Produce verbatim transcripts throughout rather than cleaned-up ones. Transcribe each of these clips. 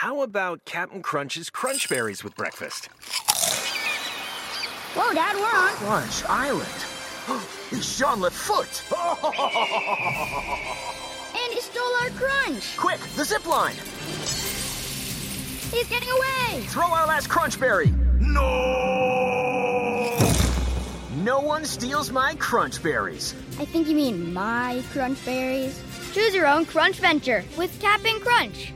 How about Captain Crunch's Crunch Berries with breakfast? Whoa, Dad, we're on Crunch Island. It's Jean Lafoote. And he stole our crunch. Quick, the zip line. He's getting away. Throw our last Crunch Berry. No! No one steals my Crunch Berries. I think you mean my crunch berries. Choose your own crunch venture with Cap'n Crunch.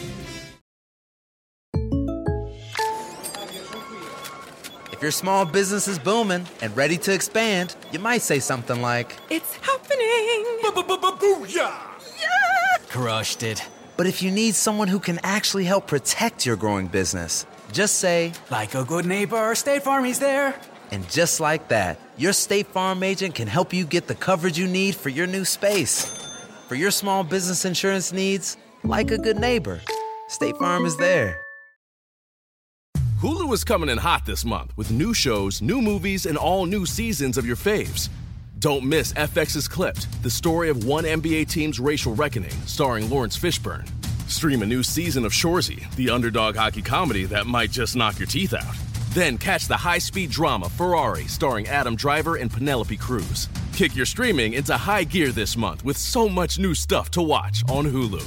If your small business is booming and ready to expand, you might say something like, "It's happening!" Booyah! Yeah! Crushed it. But if you need someone who can actually help protect your growing business, just say, "Like a good neighbor, State Farm is there." And just like that, your State Farm agent can help you get the coverage you need for your new space. For your small business insurance needs, like a good neighbor, State Farm is there. Hulu is coming in hot this month with new shows, new movies, and all new seasons of your faves. Don't miss F X's Clipped, the story of one N B A team's racial reckoning, starring Lawrence Fishburne. Stream a new season of Shoresy, the underdog hockey comedy that might just knock your teeth out. Then catch the high-speed drama Ferrari, starring Adam Driver and Penelope Cruz. Kick your streaming into high gear this month with so much new stuff to watch on Hulu.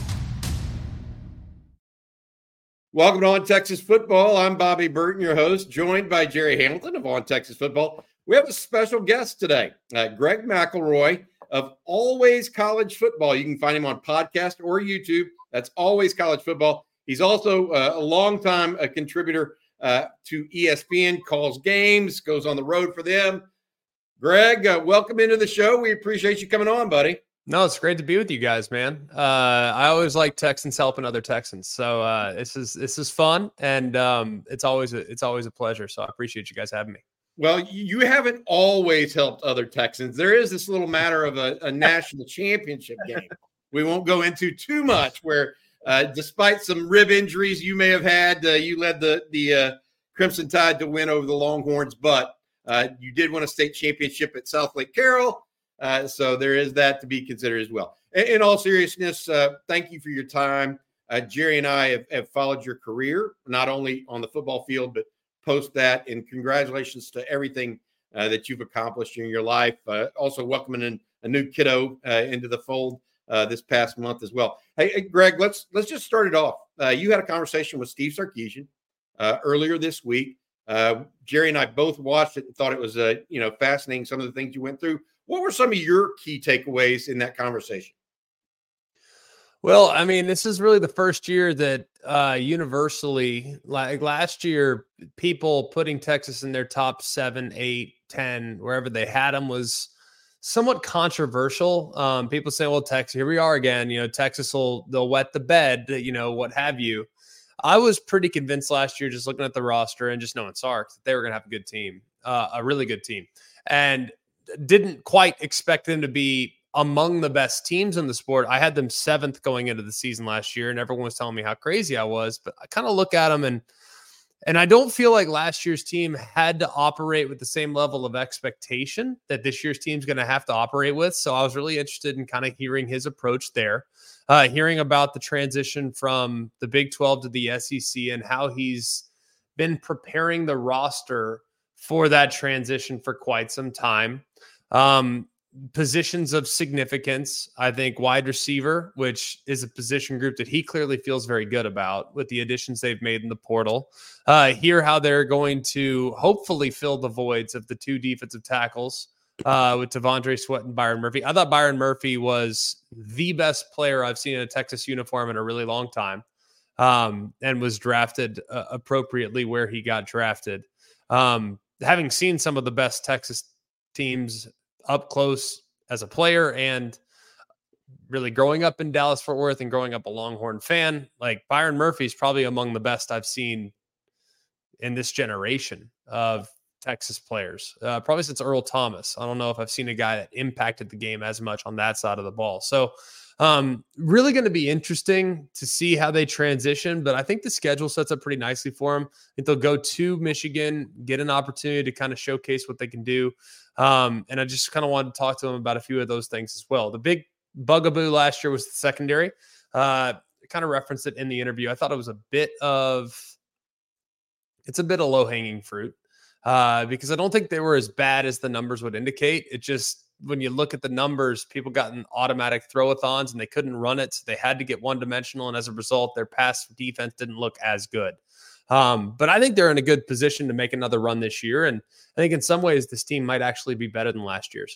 Welcome to On Texas Football. I'm Bobby Burton, your host, joined by Jerry Hamilton of On Texas Football. We have a special guest today, uh, Greg McElroy of Always College Football. You can find him on podcast or YouTube. That's Always College Football. He's also uh, a longtime uh, contributor uh, to E S P N, calls games, goes on the road for them. Greg, uh, welcome into the show. We appreciate you coming on, buddy. No, it's great to be with you guys, man. Uh, I always like Texans helping other Texans, so uh, this is this is fun, and um, it's always a, it's always a pleasure. So I appreciate you guys having me. Well, you haven't always helped other Texans. There is this little matter of a, a national championship game we won't go into too much, where uh, despite some rib injuries you may have had, uh, you led the the uh, Crimson Tide to win over the Longhorns, but uh, you did win a state championship at South Lake Carroll. Uh, so there is that to be considered as well. In, in all seriousness, uh, thank you for your time. Uh, Jerry and I have, have followed your career, not only on the football field, but post that. And congratulations to everything uh, that you've accomplished in your life. Uh, also welcoming in a new kiddo uh, into the fold uh, this past month as well. Hey, hey, Greg, let's let's just start it off. Uh, you had a conversation with Steve Sarkisian uh, earlier this week. Uh, Jerry and I both watched it and thought it was uh, you know fascinating, some of the things you went through. What were some of your key takeaways in that conversation? Well, I mean, this is really the first year that uh, universally, like last year, people putting Texas in their top seven, eight, ten, wherever they had them was somewhat controversial. Um, people say, well, Texas, here we are again. You know, Texas will, they'll wet the bed, you know, what have you. I was pretty convinced last year, just looking at the roster and just knowing Sark, that they were going to have a good team, uh, a really good team. And didn't quite expect them to be among the best teams in the sport. I had them seventh going into the season last year, and everyone was telling me how crazy I was. But I kind of look at them, and and I don't feel like last year's team had to operate with the same level of expectation that this year's team's going to have to operate with. So I was really interested in kind of hearing his approach there, uh, hearing about the transition from the Big twelve to the S E C and how he's been preparing the roster for that transition for quite some time. Um, positions of significance, I think wide receiver, which is a position group that he clearly feels very good about with the additions they've made in the portal. Uh, hear how they're going to hopefully fill the voids of the two defensive tackles uh, with Devondre Sweat and Byron Murphy. I thought Byron Murphy was the best player I've seen in a Texas uniform in a really long time, um, and was drafted uh, appropriately where he got drafted. Um, having seen some of the best Texas teams up close as a player and really growing up in Dallas-Fort Worth and growing up a Longhorn fan, like Byron Murphy is probably among the best I've seen in this generation of Texas players, uh, probably since Earl Thomas. I don't know if I've seen a guy that impacted the game as much on that side of the ball. So um, really going to be interesting to see how they transition, but I think the schedule sets up pretty nicely for them. I think they'll go to Michigan, get an opportunity to kind of showcase what they can do. Um, and I just kind of wanted to talk to them about a few of those things as well. The big bugaboo last year was the secondary. Uh, kind of referenced it in the interview. I thought it was a bit of, it's a bit of low hanging fruit uh, because I don't think they were as bad as the numbers would indicate. It just, when you look at the numbers, people got an automatic throwathons and they couldn't run it. So they had to get one dimensional. And as a result, their pass defense didn't look as good. Um, but I think they're in a good position to make another run this year. And I think in some ways, this team might actually be better than last year's.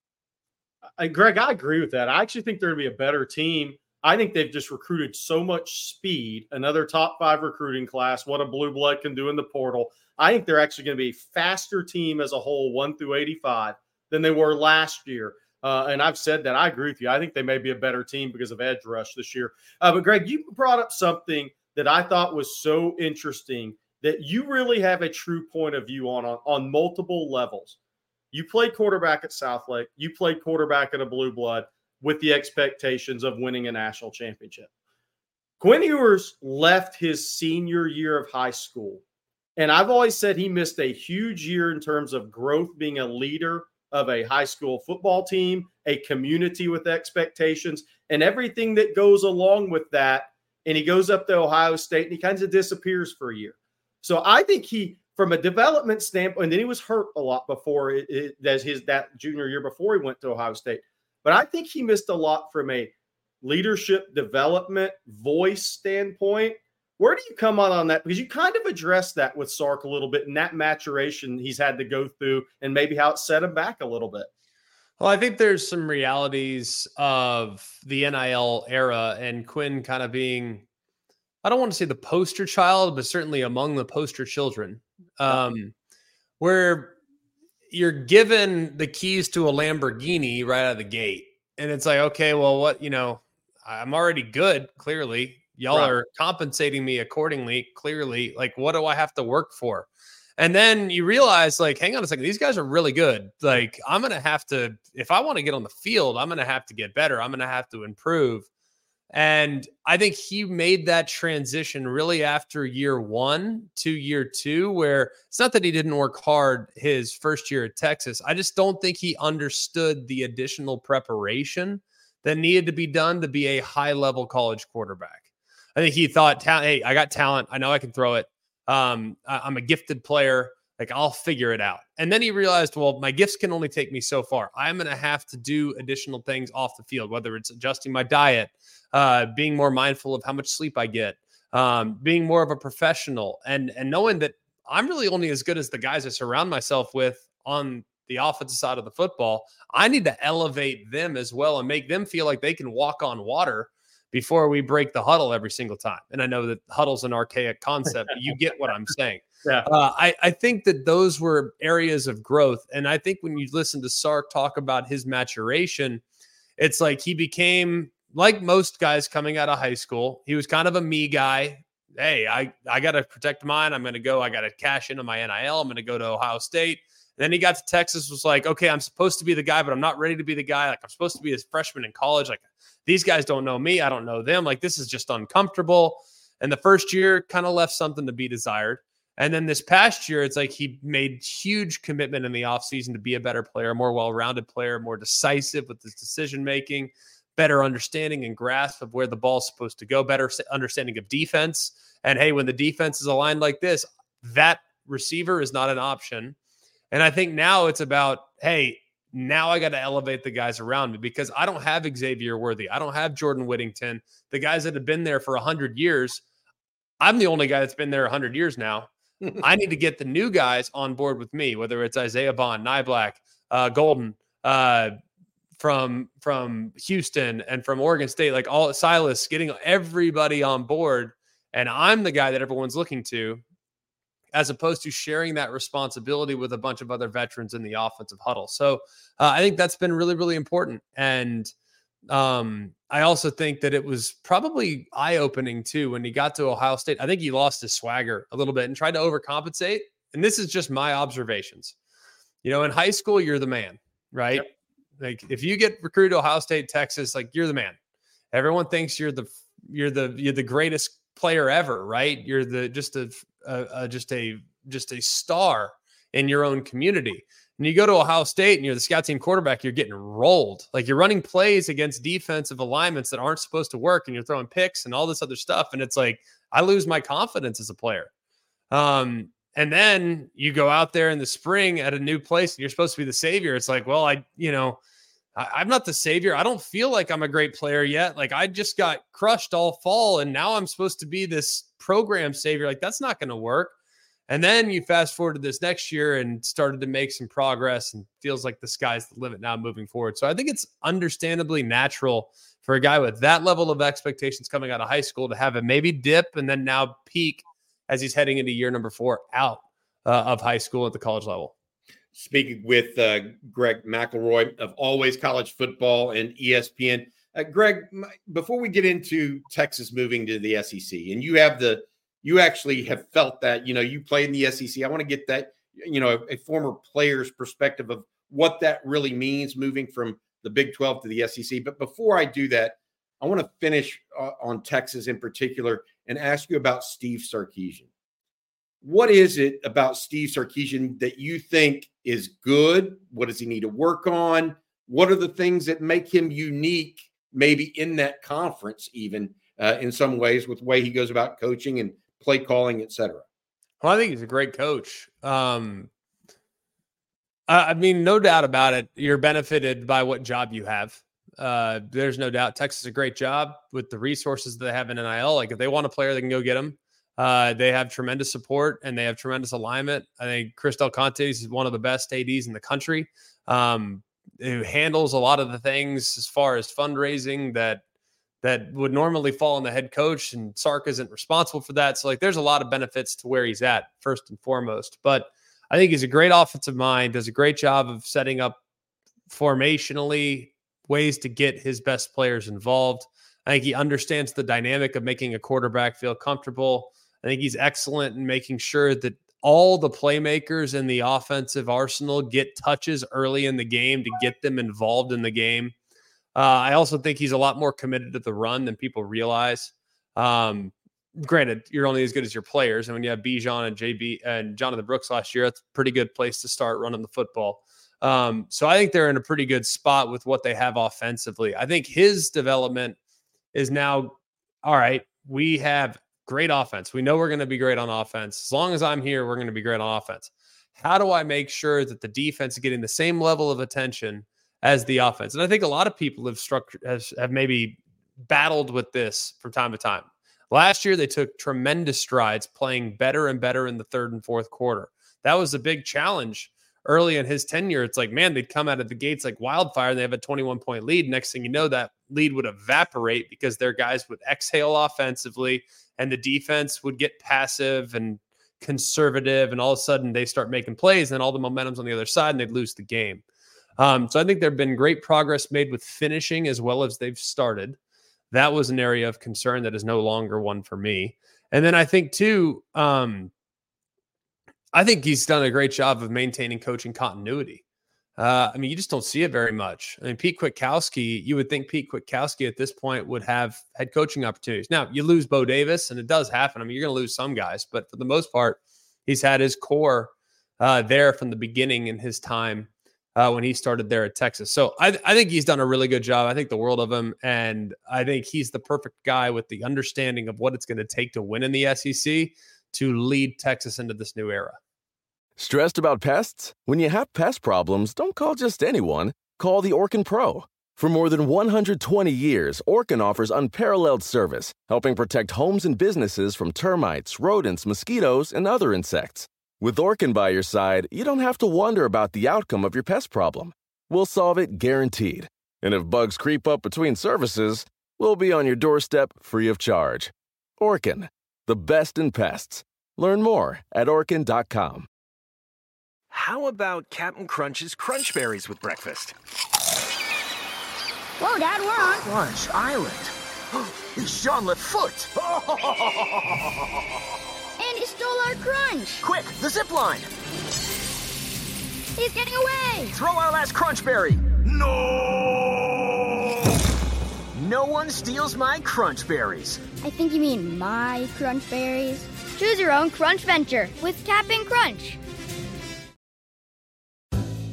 Uh, Greg, I agree with that. I actually think they're going to be a better team. I think they've just recruited so much speed, another top five recruiting class, what a blue blood can do in the portal. I think they're actually going to be a faster team as a whole, one through eighty-five, than they were last year. Uh, and I've said that. I agree with you. I think they may be a better team because of edge rush this year. Uh, but, Greg, you brought up something that I thought was so interesting that you really have a true point of view on, on, on multiple levels. You played quarterback at Southlake. You played quarterback at a blue blood with the expectations of winning a national championship. Quinn Ewers left his senior year of high school. And I've always said he missed a huge year in terms of growth, being a leader of a high school football team, a community with expectations, and everything that goes along with that. And he goes up to Ohio State and he kind of disappears for a year. So I think he, from a development standpoint, and then he was hurt a lot before it, it, as his that junior year before he went to Ohio State. But I think he missed a lot from a leadership development voice standpoint. Where do you come on on that? Because you kind of addressed that with Sark a little bit and that maturation he's had to go through and maybe how it set him back a little bit. Well, I think there's some realities of the N I L era and Quinn kind of being, I don't want to say the poster child, but certainly among the poster children, um, where you're given the keys to a Lamborghini right out of the gate. And it's like, okay, well, what, you know, I'm already good, clearly. Y'all right. are compensating me accordingly, clearly. Like, what do I have to work for? And then you realize, like, hang on a second, these guys are really good. Like, I'm going to have to, if I want to get on the field, I'm going to have to get better. I'm going to have to improve. And I think he made that transition really after year one to year two, where it's not that he didn't work hard his first year at Texas. I just don't think he understood the additional preparation that needed to be done to be a high-level college quarterback. I think he thought, hey, I got talent. I know I can throw it. Um, I'm a gifted player. Like, I'll figure it out. And then he realized, well, my gifts can only take me so far. I'm going to have to do additional things off the field, whether it's adjusting my diet, uh, being more mindful of how much sleep I get, um, being more of a professional, and, and knowing that I'm really only as good as the guys I surround myself with on the offensive side of the football. I need to elevate them as well and make them feel like they can walk on water before we break the huddle every single time. And I know that huddle's an archaic concept, but you get what I'm saying. Yeah. Uh, I, I think that those were areas of growth. And I think when you listen to Sark talk about his maturation, it's like he became, like most guys coming out of high school, he was kind of a me guy. Hey, I, I got to protect mine. I'm going to go. I got to cash into my N I L. I'm going to go to Ohio State. And then he got to Texas, was like, okay, I'm supposed to be the guy, but I'm not ready to be the guy. Like, I'm supposed to be a freshman in college. Like, these guys don't know me. I don't know them. Like, this is just uncomfortable. And the first year kind of left something to be desired. And then this past year, it's like he made huge commitment in the offseason to be a better player, more well-rounded player, more decisive with his decision-making, better understanding and grasp of where the ball's supposed to go, better understanding of defense. And, hey, when the defense is aligned like this, that receiver is not an option. And I think now it's about, hey, now I got to elevate the guys around me because I don't have Xavier Worthy. I don't have Jordan Whittington, the guys that have been there for one hundred years. I'm the only guy that's been there one hundred years now. I need to get the new guys on board with me, whether it's Isaiah Bond, Nyblack, uh, Golden uh, from, from Houston and from Oregon State, like all Silas, getting everybody on board. And I'm the guy that everyone's looking to, as opposed to sharing that responsibility with a bunch of other veterans in the offensive huddle. So uh, I think that's been really, really important. And um, I also think that it was probably eye-opening too when he got to Ohio State. I think he lost his swagger a little bit and tried to overcompensate. And this is just my observations. You know, in high school, you're the man, right? Yep. Like if you get recruited to Ohio State, Texas, like you're the man. Everyone thinks you're the you're the you're the greatest player ever, right? You're the just a, a, a just a just a star in your own community. And you go to Ohio State and you're the scout team quarterback, you're getting rolled. Like you're running plays against defensive alignments that aren't supposed to work, and you're throwing picks and all this other stuff. And it's like, I lose my confidence as a player. Um, and then you go out there in the spring at a new place and you're supposed to be the savior. It's like, well, I, you know, I, I'm not the savior. I don't feel like I'm a great player yet. Like I just got crushed all fall and now I'm supposed to be this program savior. Like that's not going to work. And then you fast forward to this next year and started to make some progress and feels like the sky's the limit now moving forward. So I think it's understandably natural for a guy with that level of expectations coming out of high school to have a maybe dip and then now peak as he's heading into year number four out uh, of high school at the college level. Speaking with uh, Greg McElroy of Always College Football and E S P N. Uh, Greg, my, before we get into Texas moving to the S E C, and you have the You actually have felt that, you know, you played in the S E C. I want to get that, you know, a, a former player's perspective of what that really means moving from the Big twelve to the S E C. But before I do that, I want to finish uh, on Texas in particular and ask you about Steve Sarkisian. What is it about Steve Sarkisian that you think is good? What does he need to work on? What are the things that make him unique, maybe in that conference, even uh, in some ways, with the way he goes about coaching and play calling, et cetera? Well, I think he's a great coach. Um, I, I mean, no doubt about it. You're benefited by what job you have. Uh, there's no doubt Texas is a great job with the resources that they have in N I L. Like if they want a player, they can go get them. Uh, they have tremendous support and they have tremendous alignment. I think Chris Del Conte is one of the best A Ds in the country, um, who handles a lot of the things as far as fundraising that that would normally fall on the head coach, and Sark isn't responsible for that. So like there's a lot of benefits to where he's at first and foremost, but I think he's a great offensive mind, does a great job of setting up formationally ways to get his best players involved. I think he understands the dynamic of making a quarterback feel comfortable. I think he's excellent in making sure that all the playmakers in the offensive arsenal get touches early in the game to get them involved in the game. Uh, I also think he's a lot more committed to the run than people realize. Um, granted, you're only as good as your players. And when you have Bijan and J B and Jonathan Brooks last year, that's a pretty good place to start running the football. Um, so I think they're in a pretty good spot with what they have offensively. I think his development is now, all right, we have great offense. We know we're going to be great on offense. As long as I'm here, we're going to be great on offense. How do I make sure that the defense is getting the same level of attention as the offense? And I think a lot of people have struck has, have maybe battled with this from time to time. Last year, they took tremendous strides playing better and better in the third and fourth quarter. That was a big challenge early in his tenure. It's like, man, they'd come out of the gates like wildfire and they have a twenty-one point lead. Next thing you know, that lead would evaporate because their guys would exhale offensively and the defense would get passive and conservative. And all of a sudden they start making plays and all the momentum's on the other side and they'd lose the game. Um, so I think there have been great progress made with finishing as well as they've started. That was an area of concern that is no longer one for me. And then I think too, um, I think he's done a great job of maintaining coaching continuity. Uh, I mean, you just don't see it very much. I mean, Pete Kwiatkowski, you would think Pete Kwiatkowski at this point would have head coaching opportunities. Now, you lose Bo Davis, and it does happen. I mean, you're going to lose some guys, but for the most part, he's had his core uh, there from the beginning in his time uh, when he started there at Texas. So I, I think he's done a really good job. I think the world of him, and I think he's the perfect guy with the understanding of what it's going to take to win in the S E C to lead Texas into this new era. Stressed about pests? When you have pest problems, don't call just anyone. Call the Orkin Pro. For more than one hundred twenty years, Orkin offers unparalleled service, helping protect homes and businesses from termites, rodents, mosquitoes, and other insects. With Orkin by your side, you don't have to wonder about the outcome of your pest problem. We'll solve it guaranteed. And if bugs creep up between services, we'll be on your doorstep free of charge. Orkin, the best in pests. Learn more at orkin dot com. How about Captain Crunch's Crunch Berries with breakfast? Whoa, Dad, we're on Crunch Island. It's Jean Lafoot. And he stole our crunch. Quick, the zip line. He's getting away. Throw our last Crunch Berry. No! No one steals my Crunch Berries. I think you mean my Crunch Berries. Choose your own Crunch venture with Captain Crunch.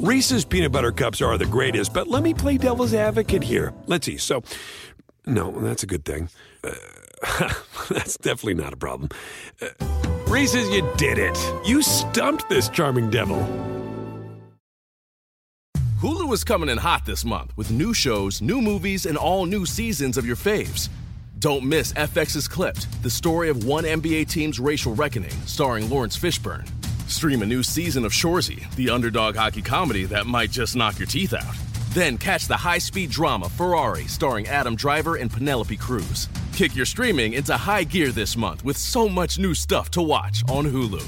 Reese's peanut butter cups are the greatest, but let me play devil's advocate here. Let's see. So, no, that's a good thing. Uh, that's definitely not a problem. Uh, Reese's, you did it. You stumped this charming devil. Hulu is coming in hot this month with new shows, new movies, and all new seasons of your faves. Don't miss F X's Clipped, the story of one N B A team's racial reckoning, starring Lawrence Fishburne. Stream a new season of Shoresy, the underdog hockey comedy that might just knock your teeth out. Then catch the high-speed drama Ferrari, starring Adam Driver and Penelope Cruz. Kick your streaming into high gear this month with so much new stuff to watch on Hulu.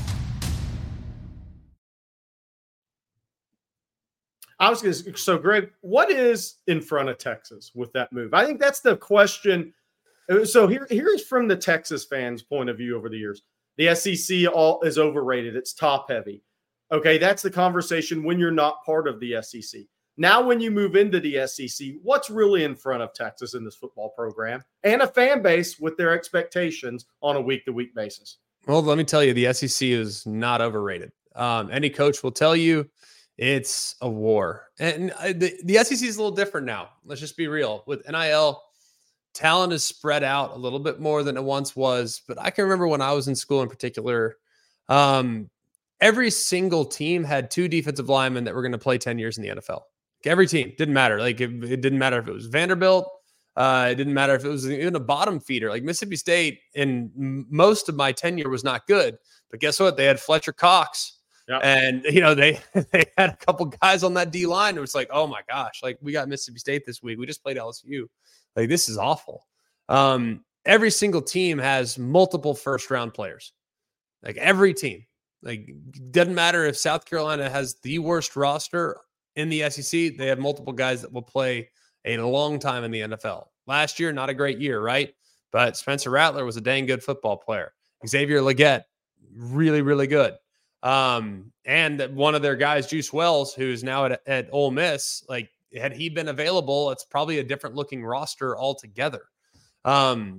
I was going to, so Greg, what is in front of Texas with that move? I think that's the question. So here, here's from the Texas fans' point of view over the years. The S E C all is overrated. It's top heavy. Okay, that's the conversation when you're not part of the S E C. Now, when you move into the S E C, what's really in front of Texas in this football program and a fan base with their expectations on a week-to-week basis? Well, let me tell you, the S E C is not overrated. Um, any coach will tell you it's a war. And the, the S E C is a little different now. Let's just be real. With N I L, talent is spread out a little bit more than it once was. But I can remember when I was in school in particular, um, every single team had two defensive linemen that were going to play ten years in the N F L. Every team. Didn't matter. Like it, it didn't matter if it was Vanderbilt. Uh, it didn't matter if it was even a bottom feeder. Like Mississippi State in most of my tenure was not good. But guess what? They had Fletcher Cox. Yep. And, you know, they they had a couple guys on that D line. It was like, oh, my gosh, like we got Mississippi State this week. We just played L S U. Like, this is awful. Um, every single team has multiple first round players. Like every team. Like, doesn't matter if South Carolina has the worst roster in the S E C. They have multiple guys that will play a long time in the N F L. Last year, not a great year, right? But Spencer Rattler was a dang good football player. Xavier Legette, really, really good. Um, and one of their guys, Juice Wells, who's now at, at Ole Miss, like had he been available, it's probably a different looking roster altogether. Um,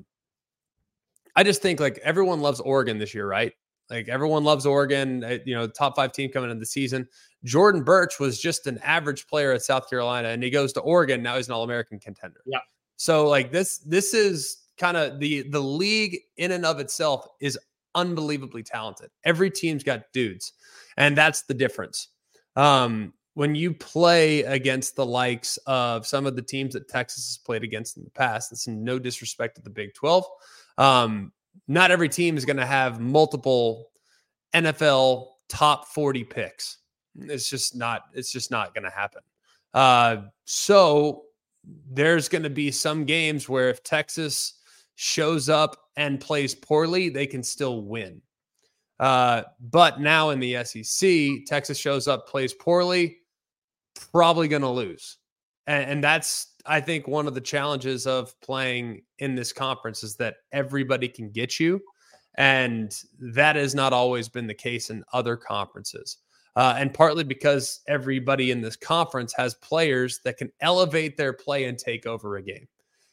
I just think like everyone loves Oregon this year, right? Like everyone loves Oregon, you know, top five team coming into the season. Jordan Birch was just an average player at South Carolina and he goes to Oregon. Now he's an All-American contender. Yeah. So like this, this is kind of the, the league in and of itself is unbelievably talented. Every team's got dudes, and that's the difference. Um, when you play against the likes of some of the teams that Texas has played against in the past, it's no disrespect to the Big twelve. Um, not every team is going to have multiple N F L top forty picks. It's just not, it's just not going to happen. Uh, so there's going to be some games where if Texas shows up and plays poorly, they can still win. Uh, but now in the S E C, Texas shows up, plays poorly, probably going to lose. And, and that's, I think, one of the challenges of playing in this conference is that everybody can get you. And that has not always been the case in other conferences. Uh, and partly because everybody in this conference has players that can elevate their play and take over a game.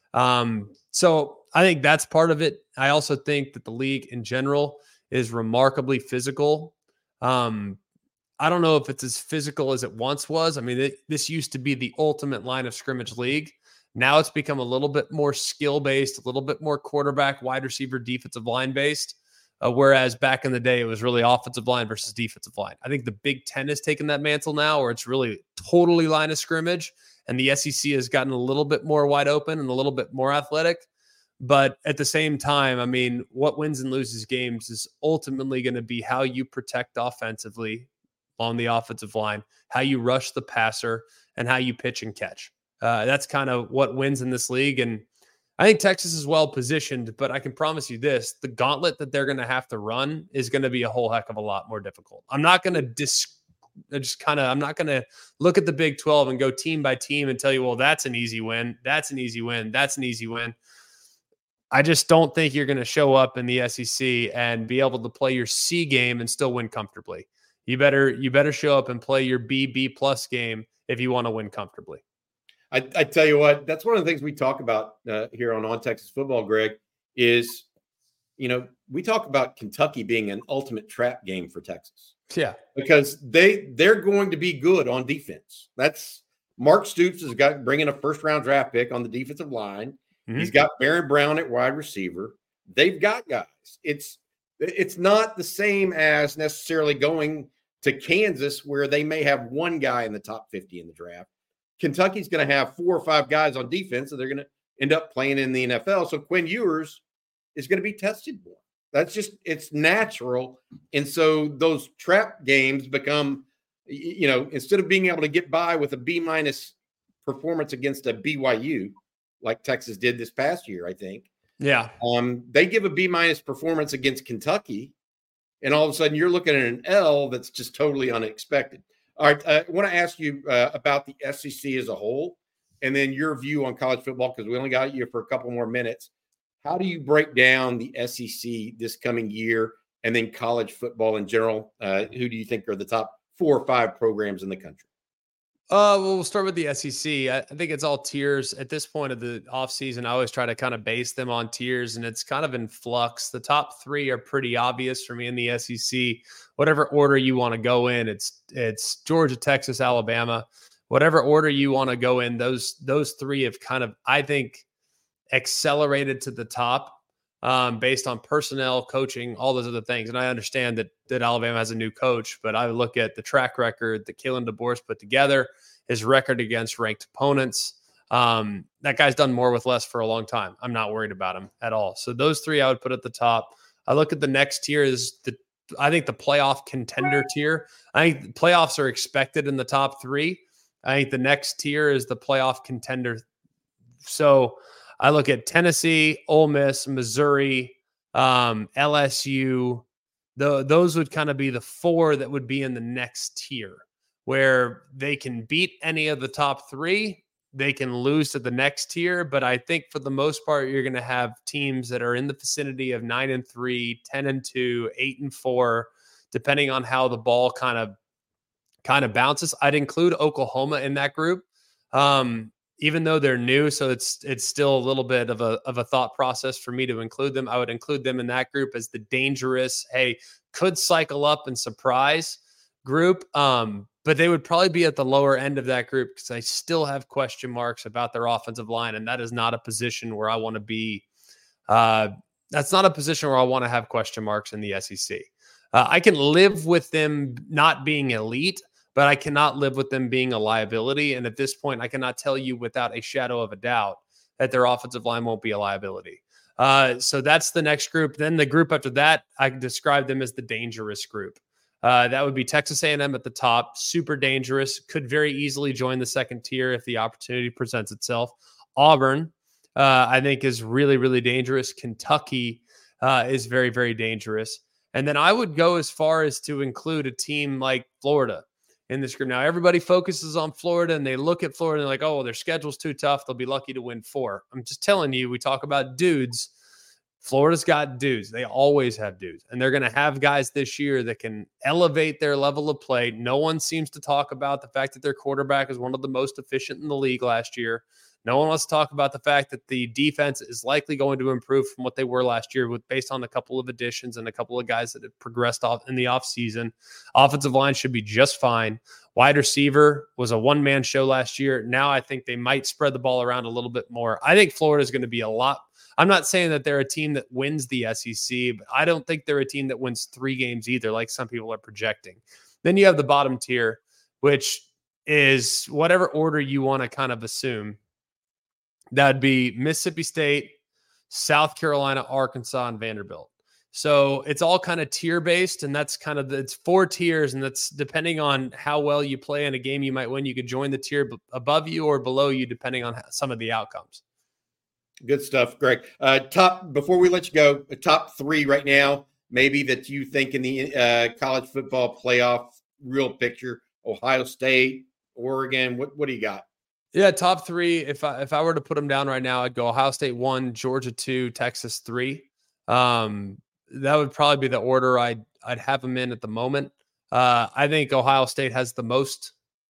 Um, so I think that's part of it. I also think that the league in general is remarkably physical. Um, I don't know if it's as physical as it once was. I mean, it, this used to be the ultimate line of scrimmage league. Now it's become a little bit more skill-based, a little bit more quarterback, wide receiver, defensive line-based. Uh, whereas back in the day, it was really offensive line versus defensive line. I think the Big Ten has taken that mantle now where it's really totally line of scrimmage. And the S E C has gotten a little bit more wide open and a little bit more athletic. But at the same time, I mean, what wins and loses games is ultimately going to be how you protect offensively on the offensive line, how you rush the passer, and how you pitch and catch. Uh, that's kind of what wins in this league. And I think Texas is well positioned, but I can promise you this, the gauntlet that they're going to have to run is going to be a whole heck of a lot more difficult. I'm not going to dis just kind of, I'm not going to look at the Big twelve and go team by team and tell you, well, that's an easy win. That's an easy win. That's an easy win. I just don't think you're going to show up in the S E C and be able to play your C game and still win comfortably. You better, you better show up and play your B, B plus game if you want to win comfortably. I, I tell you what, that's one of the things we talk about uh, here on On Texas Football, Greg, is you know, we talk about Kentucky being an ultimate trap game for Texas. Yeah. Because they, they're going to be good on defense. That's Mark Stoops has got bringing a first round draft pick on the defensive line. Mm-hmm. He's got Baron Brown at wide receiver. They've got guys. It's, it's not the same as necessarily going to Kansas where they may have one guy in the top fifty in the draft. Kentucky's going to have four or five guys on defense, and they're going to end up playing in the N F L. So Quinn Ewers is going to be tested more. That's just, it's natural. And so those trap games become, you know, instead of being able to get by with a B minus performance against a B Y U, like Texas did this past year, I think. Yeah. Um, they give a B minus performance against Kentucky, and all of a sudden you're looking at an L that's just totally unexpected. All right. Uh, I want to ask you uh, about the S E C as a whole, and then your view on college football, because we only got you for a couple more minutes. How do you break down the S E C this coming year, and then college football in general? Uh, who do you think are the top four or five programs in the country? Uh, well, we'll start with the S E C. I, I think it's all tiers at this point of the offseason. I always try to kind of base them on tiers, and it's kind of in flux. The top three are pretty obvious for me in the S E C. Whatever order you want to go in, it's it's Georgia, Texas, Alabama. Whatever order you want to go in, those those three have kind of, I think, accelerated to the top um, based on personnel, coaching, all those other things. And I understand that that Alabama has a new coach, but I look at the track record that Kalen DeBoer's put together, his record against ranked opponents. Um, that guy's done more with less for a long time. I'm not worried about him at all. So those three I would put at the top. I look at the next tier is the, I think the playoff contender tier. I think playoffs are expected in the top three. I think the next tier is the playoff contender. So I look at Tennessee, Ole Miss, Missouri, um, L S U. The, those would kind of be the four that would be in the next tier, where they can beat any of the top three. They can lose to the next tier. But I think for the most part, you're going to have teams that are in the vicinity of nine and three, ten and two, eight and four, depending on how the ball kind of kind of bounces. I'd include Oklahoma in that group. Um, even though they're new, so it's it's still a little bit of a of a thought process for me to include them. I would include them in that group as the dangerous, hey, could cycle up and surprise group. Um, but they would probably be at the lower end of that group because I still have question marks about their offensive line, and that is not a position where I want to be. Uh, that's not a position where I want to have question marks in the S E C. Uh, I can live with them not being elite, but I cannot live with them being a liability. And at this point, I cannot tell you without a shadow of a doubt that their offensive line won't be a liability. Uh, so that's the next group. Then the group after that, I describe them as the dangerous group. Uh, that would be Texas A and M at the top, super dangerous, could very easily join the second tier if the opportunity presents itself. Auburn, uh, I think, is really, really dangerous. Kentucky uh, is very, very dangerous. And then I would go as far as to include a team like Florida in this group. Now, everybody focuses on Florida and they look at Florida and they're like, oh, their schedule's too tough. They'll be lucky to win four. I'm just telling you, we talk about dudes. Florida's got dudes. They always have dudes. And they're going to have guys this year that can elevate their level of play. No one seems to talk about the fact that their quarterback is one of the most efficient in the league last year. No one wants to talk about the fact that the defense is likely going to improve from what they were last year with based on a couple of additions and a couple of guys that have progressed off in the offseason. Offensive line should be just fine. Wide receiver was a one-man show last year. Now I think they might spread the ball around a little bit more. I think Florida is going to be a lot. I'm not saying that they're a team that wins the S E C, but I don't think they're a team that wins three games either, like some people are projecting. Then you have the bottom tier, which is whatever order you want to kind of assume. That'd be Mississippi State, South Carolina, Arkansas, and Vanderbilt. So it's all kind of tier-based, and that's kind of the, it's four tiers, and that's depending on how well you play in a game you might win. You could join the tier b- above you or below you, depending on some of the outcomes. Good stuff, Greg. Uh, top before we let you go, top three right now, maybe that you think in the uh, college football playoff real picture: Ohio State, Oregon. What what do you got? Yeah, top three. If I if I were to put them down right now, I'd go Ohio State one, Georgia two, Texas three. Um, that would probably be the order I'd I'd have them in at the moment. Uh, I think Ohio State has the most,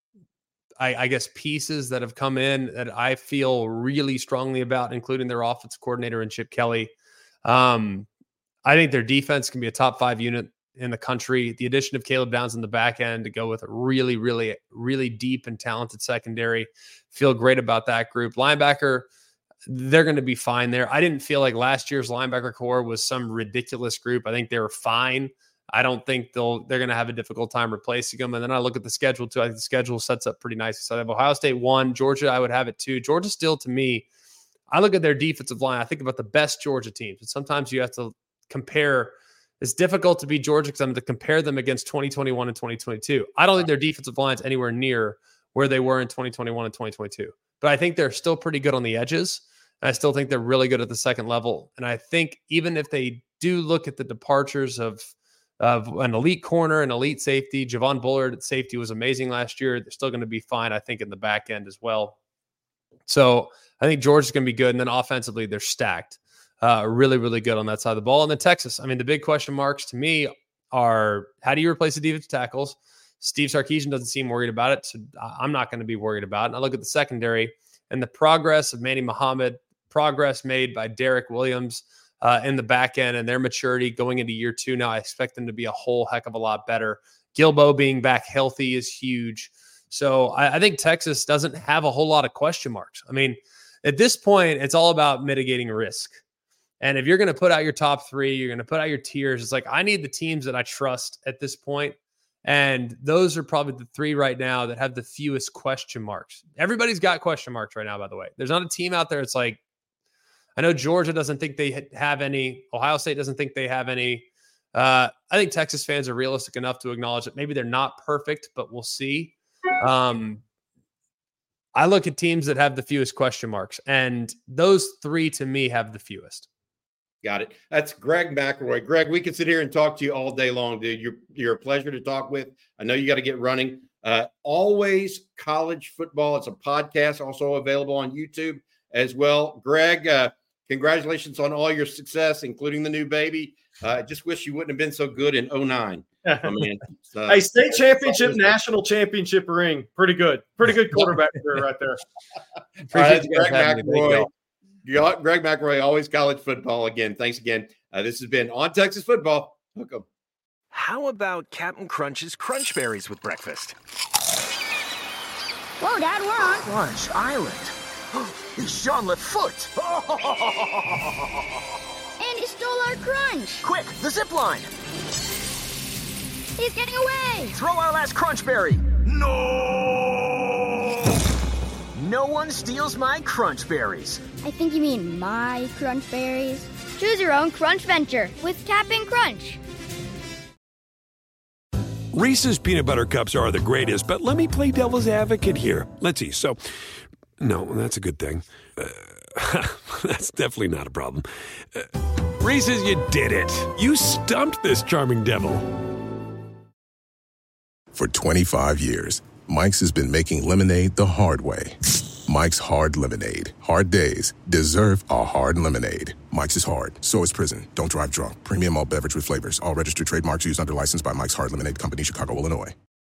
I, I guess, pieces that have come in that I feel really strongly about, including their offensive coordinator and Chip Kelly. Um, I think their defense can be a top five unit in the country. The addition of Caleb Downs in the back end to go with a really, really, really deep and talented secondary. Feel great about that group. Linebacker, they're going to be fine there. I didn't feel like last year's linebacker core was some ridiculous group. I think they were fine. I don't think they'll they're going to have a difficult time replacing them. And then I look at the schedule too. I think the schedule sets up pretty nicely. So I have Ohio State one, Georgia. I would have it two. Georgia still, to me, I look at their defensive line. I think about the best Georgia teams. And sometimes you have to compare. It's difficult to beat Georgia because I'm to compare them against twenty twenty-one and twenty twenty-two. I don't think their defensive line's anywhere near where they were in twenty twenty-one and twenty twenty-two. But I think they're still pretty good on the edges. And I still think they're really good at the second level. And I think even if they do look at the departures of of an elite corner and elite safety, Javon Bullard at safety was amazing last year. They're still going to be fine, I think, in the back end as well. So I think Georgia's going to be good. And then offensively, they're stacked. Uh, really, really good on that side of the ball. And then Texas, I mean, the big question marks to me are, how do you replace the defensive tackles? Steve Sarkisian doesn't seem worried about it, so I'm not going to be worried about it. And I look at the secondary and the progress of Manny Muhammad, progress made by Derek Williams uh, in the back end, and their maturity going into year two now. I expect them to be a whole heck of a lot better. Gilbo being back healthy is huge. So I, I think Texas doesn't have a whole lot of question marks. I mean, at this point, it's all about mitigating risk. And if you're going to put out your top three, you're going to put out your tiers. It's like, I need the teams that I trust at this point. And those are probably the three right now that have the fewest question marks. Everybody's got question marks right now, by the way. There's not a team out there. It's like, I know Georgia doesn't think they have any. Ohio State doesn't think they have any. Uh, I think Texas fans are realistic enough to acknowledge that maybe they're not perfect, but we'll see. Um, I look at teams that have the fewest question marks, and those three to me have the fewest. Got it. That's Greg McElroy. Greg, we could sit here and talk to you all day long, dude. You're you're a pleasure to talk with. I know you got to get running. Uh, Always College Football. It's a podcast, also available on YouTube as well. Greg, uh, congratulations on all your success, including the new baby. I uh, just wish you wouldn't have been so good in oh nine. I mean, uh, hey, state championship, national championship ring. Pretty good. Pretty good quarterback career right there. Appreciate uh, Greg McElroy. Greg McElroy, Always College Football. Again, thanks again. Uh, this has been On Texas Football. Welcome. How about Captain Crunch's Crunch Berries with breakfast? Whoa, Dad, we're on Crunch Island. It's Jean Lafoot. And he stole our crunch. Quick, the zip line. He's getting away. Throw our last Crunch Berry. No! No one steals my Crunch Berries. I think you mean my Crunch Berries. Choose your own Crunch Venture with Cap'n Crunch. Reese's peanut butter cups are the greatest, but let me play devil's advocate here. Let's see. So, no, that's a good thing. Uh, that's definitely not a problem. Uh, Reese's, you did it. You stumped this charming devil. For twenty-five years, Mike's has been making lemonade the hard way. Mike's Hard Lemonade. Hard days deserve a hard lemonade. Mike's is hard, so is prison. Don't drive drunk. Premium malt beverage with flavors. All registered trademarks used under license by Mike's Hard Lemonade Company, Chicago, Illinois.